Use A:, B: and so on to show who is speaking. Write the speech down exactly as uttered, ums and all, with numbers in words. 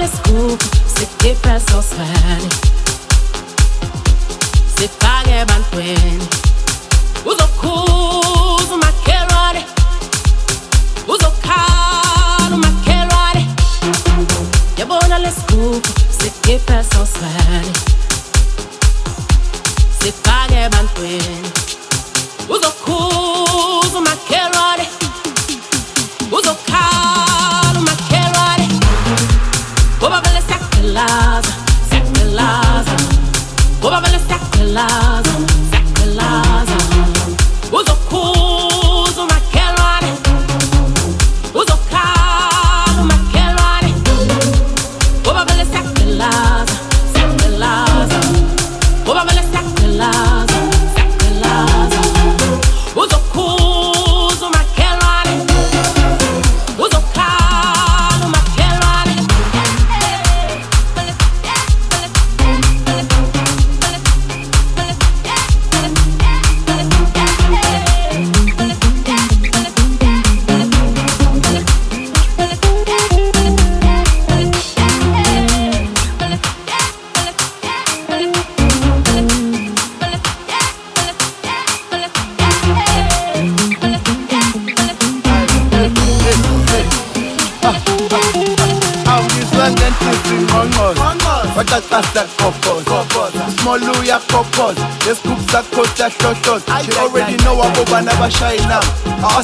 A: le scoop, se che presso sveni, se paghe bantueni. Uso cuso ma che rode, uso caro ma che rode. Io buona le scoop, se che presso sveni, se paghe bantueni. Uso cuso ma che rode, uso caro ma che rode. Boba belle sacche lasa, sacche lasa. Boba belle sacche lasa, sacche lasa. Uso cuso ma che rode, uso caro ma che rode. Boba belle sacche lasa, sacche lasa. Boba belle sacche lasa, sacche lasa. Uso cuso ma che rode, uso caro ma che rode.
B: What a that couples, small Louis couples. The scoops are cut, the short short. She already know a Boba never shine now.